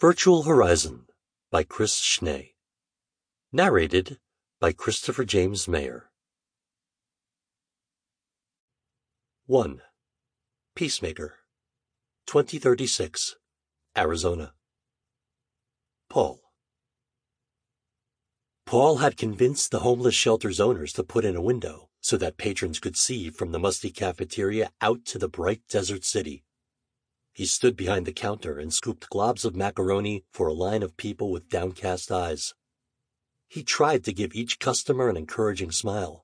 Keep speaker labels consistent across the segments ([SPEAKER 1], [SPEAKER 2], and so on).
[SPEAKER 1] Virtual Horizon by Chris Schnee. Narrated by Christopher James Mayer. 1. Peacemaker, 2036, Arizona. Paul had convinced the homeless shelter's owners to put in a window so that patrons could see from the musty cafeteria out to the bright desert city. He stood behind the counter and scooped globs of macaroni for a line of people with downcast eyes. He tried to give each customer an encouraging smile.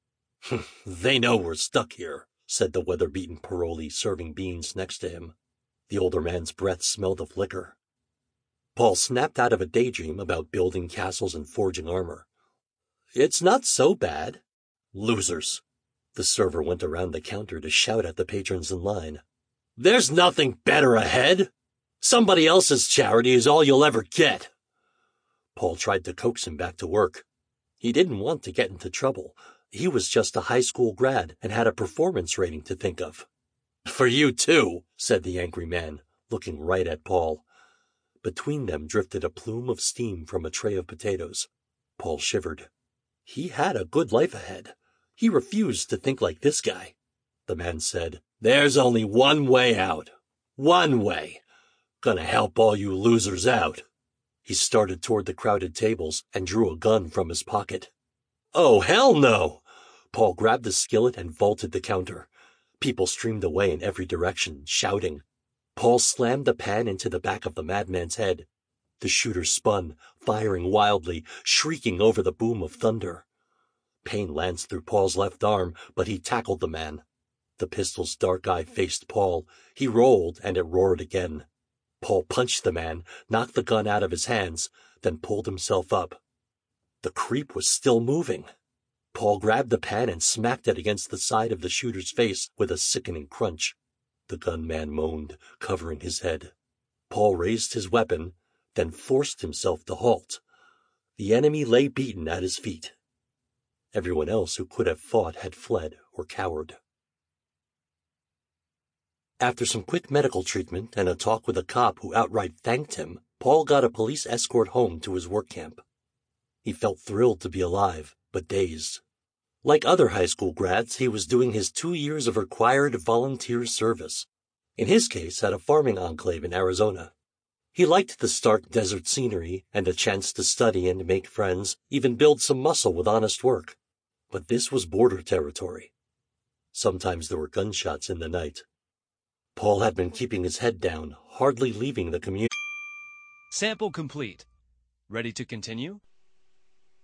[SPEAKER 1] "They know we're stuck here," said the weather-beaten parolee serving beans next to him. The older man's breath smelled of liquor. Paul snapped out of a daydream about building castles and forging armor. "It's not so bad." "Losers." The server went around the counter to shout at the patrons in line. "There's nothing better ahead. Somebody else's charity is all you'll ever get." Paul tried to coax him back to work. He didn't want to get into trouble. He was just a high school grad and had a performance rating to think of. "For you too," said the angry man, looking right at Paul. Between them drifted a plume of steam from a tray of potatoes. Paul shivered. He had a good life ahead. He refused to think like this guy. The man said, "There's only one way out. One way. Gonna help all you losers out." He started toward the crowded tables and drew a gun from his pocket. "Oh, hell no!" Paul grabbed the skillet and vaulted the counter. People streamed away in every direction, shouting. Paul slammed the pan into the back of the madman's head. The shooter spun, firing wildly, shrieking over the boom of thunder. Pain lanced through Paul's left arm, but he tackled the man. The pistol's dark eye faced Paul. He rolled, and it roared again. Paul punched the man, knocked the gun out of his hands, then pulled himself up. The creep was still moving. Paul grabbed the pan and smacked it against the side of the shooter's face with a sickening crunch. The gunman moaned, covering his head. Paul raised his weapon, then forced himself to halt. The enemy lay beaten at his feet. Everyone else who could have fought had fled or cowered. After some quick medical treatment and a talk with a cop who outright thanked him, Paul got a police escort home to his work camp. He felt thrilled to be alive, but dazed. Like other high school grads, he was doing his 2 years of required volunteer service, in his case at a farming enclave in Arizona. He liked the stark desert scenery and a chance to study and make friends, even build some muscle with honest work. But this was border territory. Sometimes there were gunshots in the night. Paul had been keeping his head down, hardly leaving the community.
[SPEAKER 2] Sample complete. Ready to continue?